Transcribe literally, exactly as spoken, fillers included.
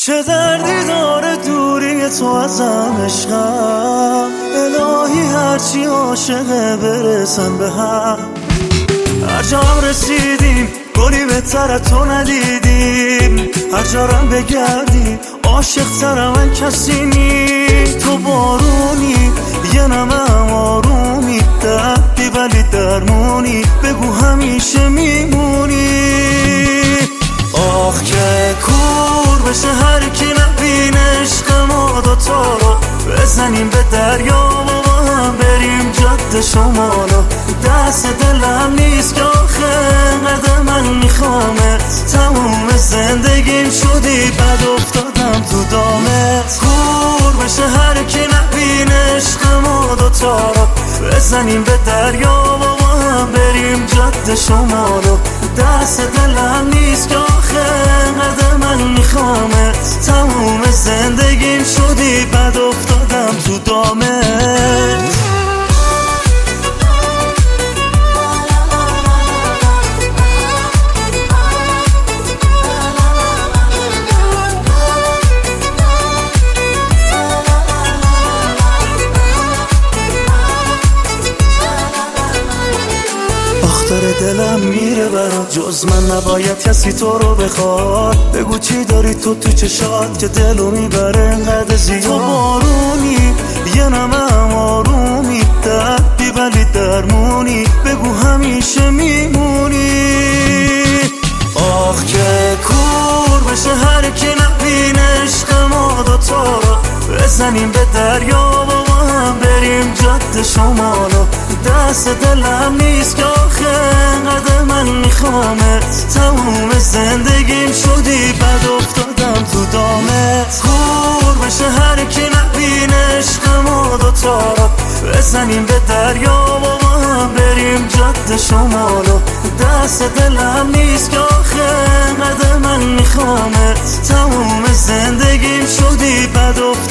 چه دردی داره دوری تو ازم عشقم، الهی هرچی عاشقه برسن به هم. هر جا هم رسیدیم گلی بهتر تو ندیدیم، هر جارم بگردی عاشق تر من کسی نی. تو بارونی یه نمه آرومی، دردی ولی درمونی، بگو همیشه میمونی. آخ که کور بشه هر کی نبینه عشق ما دوتا رو، بزنیم به دریا و با هم بریم جاده شمالو. دست دلم نیست که آخه انقدر من میخوامت، تموم زندگیم شدی بد افتادم تو دامت. کور بشه هر کی نبینه عشق ما دوتا رو، بزنیم به دریا و با هم بریم جاده شمالو. دست دلم نیست که آخه انقدر من میخوامت، تموم زندگیم شدی بد افتادم تو دامت. داره دلم میره برات، جز من نباید کسی تو رو بخواد. بگو چی داری تو تو چشات که دلو میبره انقدر زیاد. تو بارونی یه نمه آرومی، دردی ولی درمونی، بگو همیشه میمونی. آخ که کور بشه هر کی نبینه عشق ما دوتا رو، بزنیم به دریا و با هم بریم جاده شمالو. دست دلم نیست که آخه انقدر من میخوامت، تموم زندگیم شدی بد افتادم تو دامت. کور بشه هر کی نبینه عشق ما دوتا رو، بزنیم به دریا و با هم بریم جاده شمالو. دست دلم نیست که آخه انقدر من میخوامت، تموم زندگیم شدی بد افتادم